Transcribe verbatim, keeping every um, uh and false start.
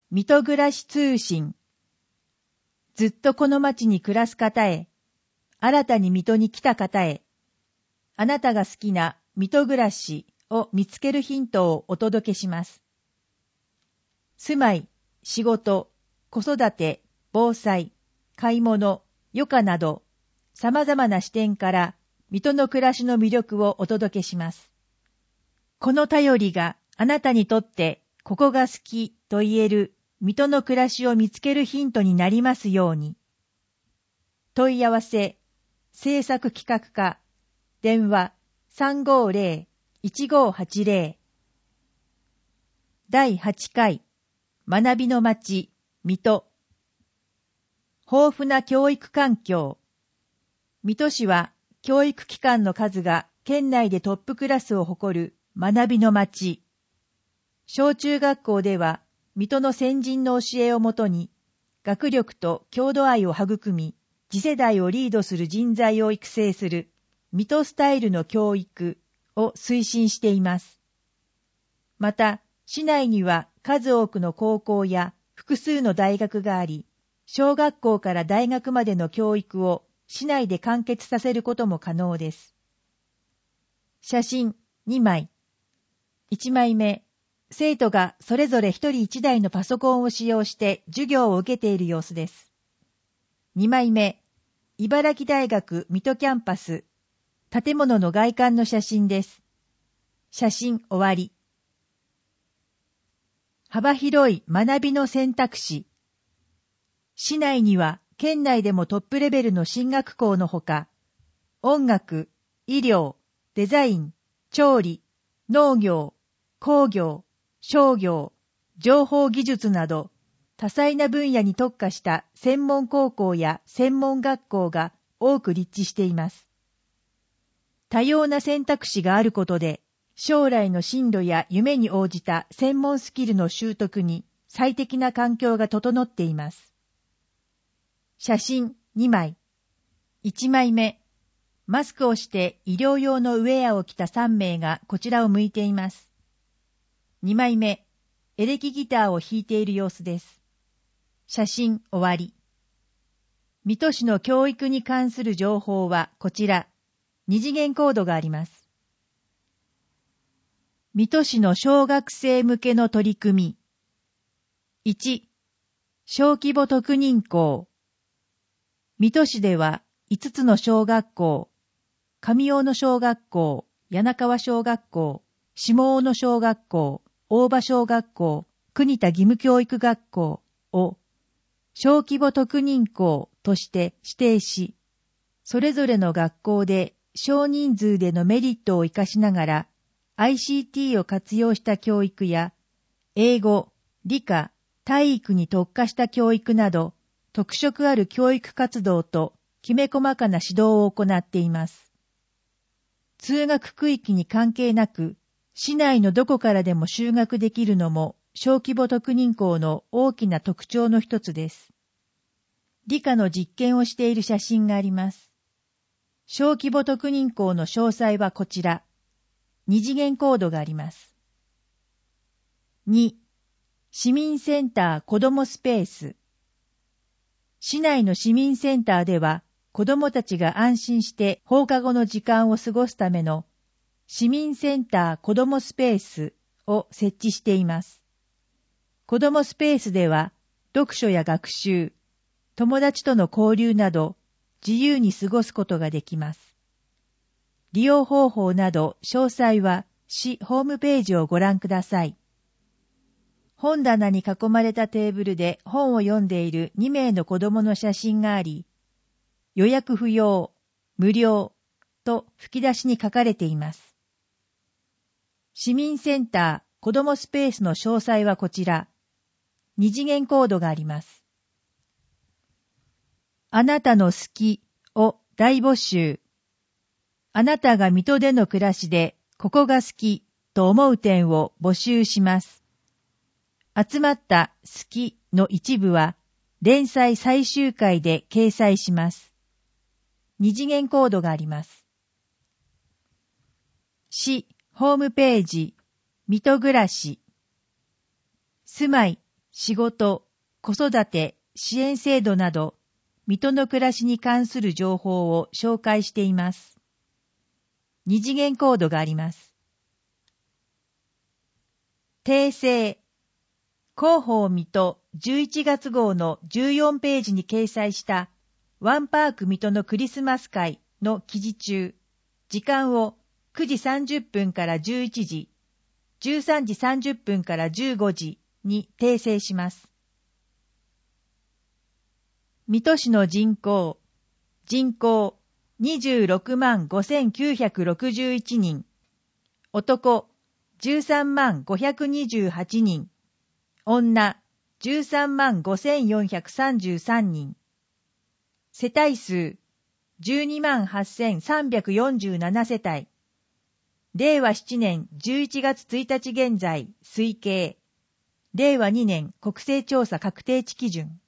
水戸暮らし通信。ずっとこの町に暮らす方へ、新たに水戸に来た方へ、あなたが好きな水戸暮らしを見つけるヒントをお届けします。住まい、仕事、子育て、防災、買い物、余暇など、様々な視点から水戸の暮らしの魅力をお届けします。この便りがあなたにとってここが好きと言える水戸の暮らしを見つけるヒントになりますように。問い合わせ、制作企画課、電話 さんごーぜろ いちごーはちぜろ。だいはちかい、学びの街、水戸。豊富な教育環境。水戸市は教育機関の数が県内でトップクラスを誇る学びの街。小中学校では水戸の先人の教えをもとに、学力と郷土愛を育み、次世代をリードする人材を育成する、水戸スタイルの教育を推進しています。また、市内には数多くの高校や複数の大学があり、小学校から大学までの教育を市内で完結させることも可能です。写真にまい。いちまいめ。生徒がそれぞれ一人一台のパソコンを使用して授業を受けている様子です。にまいめ、茨城大学水戸キャンパス、建物の外観の写真です。写真終わり。幅広い学びの選択肢。市内には県内でもトップレベルの進学校のほか、音楽、医療、デザイン、調理、農業、工業、商業、情報技術など、多彩な分野に特化した専門高校や専門学校が多く立地しています。多様な選択肢があることで、将来の進路や夢に応じた専門スキルの習得に最適な環境が整っています。写真にまい。いちまいめ。マスクをして医療用のウェアを着たさんめいがこちらを向いています。にまいめ。エレキギターを弾いている様子です。写真終わり。水戸市の教育に関する情報はこちら。二次元コードがあります。水戸市の小学生向けの取り組み。いち. 小規模特認校。水戸市ではいつつの小学校、上大野小学校、柳川小学校、下大野小学校、大場小学校、国田義務教育学校を小規模特認校として指定し、それぞれの学校で少人数でのメリットを生かしながら アイシーティー を活用した教育や英語、理科、体育に特化した教育など特色ある教育活動ときめ細かな指導を行っています。通学区域に関係なく、市内のどこからでも就学できるのも小規模特認校の大きな特徴の一つです。理科の実験をしている写真があります。小規模特認校の詳細はこちら。二次元コードがあります。に. 市民センター子どもスペース。市内の市民センターでは、子どもたちが安心して放課後の時間を過ごすための市民センター子どもスペースを設置しています。子どもスペースでは、読書や学習、友達との交流など、自由に過ごすことができます。利用方法など詳細は市ホームページをご覧ください。本棚に囲まれたテーブルで本を読んでいるにめいの子供の写真があり、予約不要、無料と吹き出しに書かれています。市民センター子どもスペースの詳細はこちら。二次元コードがあります。あなたの好きを大募集。あなたが水戸での暮らしでここが好きと思う点を募集します。集まった好きの一部は連載最終回で掲載します。二次元コードがあります。市ホームページ、水戸暮らし。住まい、 仕事、子育て、支援制度など、水戸の暮らしに関する情報を紹介しています。二次元コードがあります。訂正。広報水戸じゅういちがつ号のじゅうよんページに掲載したワンパーク水戸のクリスマス会の記事中、時間をくじさんじゅっぷんからじゅういちじ、じゅうさんじさんじゅっぷんからじゅうごじに訂正します。水戸市の人口、人口にじゅうろくまんごせんきゅうひゃくろくじゅういちにん、男じゅうさんまんごひゃくにじゅうはちにん、女じゅうさんまんごせんよんひゃくさんじゅうさんにん、世帯数じゅうにまんはっせんさんびゃくよんじゅうななせたい、れいわななねんじゅういちがつついたち現在推計、れいわにねん国勢調査確定値基準。